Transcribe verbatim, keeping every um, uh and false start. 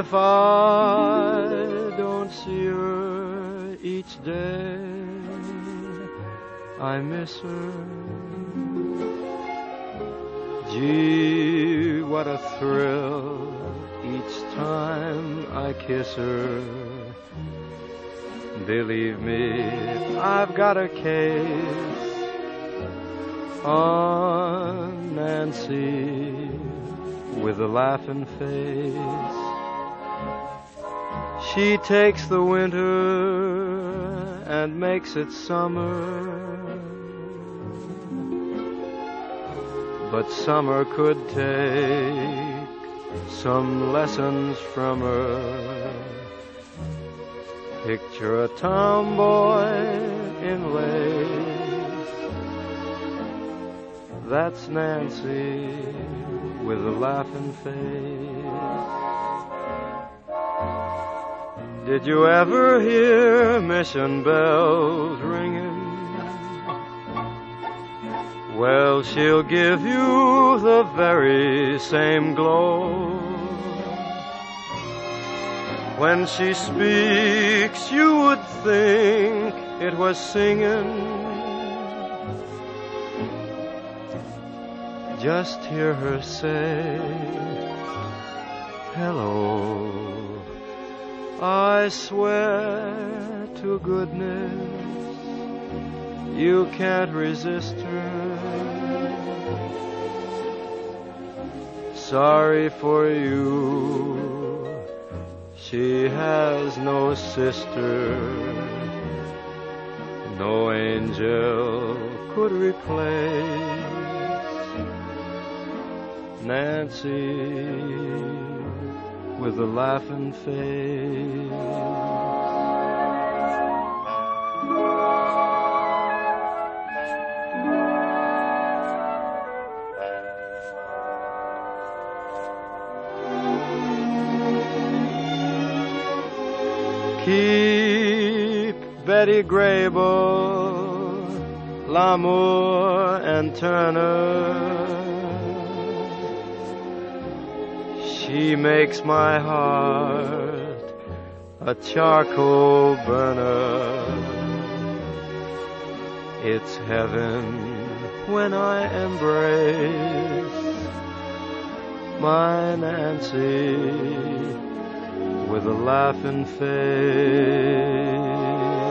if I don't see her each day, I miss her. Gee, what a thrill each time I kiss her. Believe me, I've got a case on Nancy with a laughing face. She takes the winter and makes it summer, but summer could take some lessons from her. Picture a tomboy in lace, that's Nancy with a laughing face. Did you ever hear mission bells ringing? Well, she'll give you the very same glow. When she speaks, you would think it was singing. Just hear her say, hello. I swear to goodness, you can't resist her. Sorry for you, she has no sister. No angel could replace Nancy with a laughing face. Keep Betty Grable, Lamour and Turner. She makes my heart a charcoal burner. It's heaven when I embrace my Nancy with a laughing face.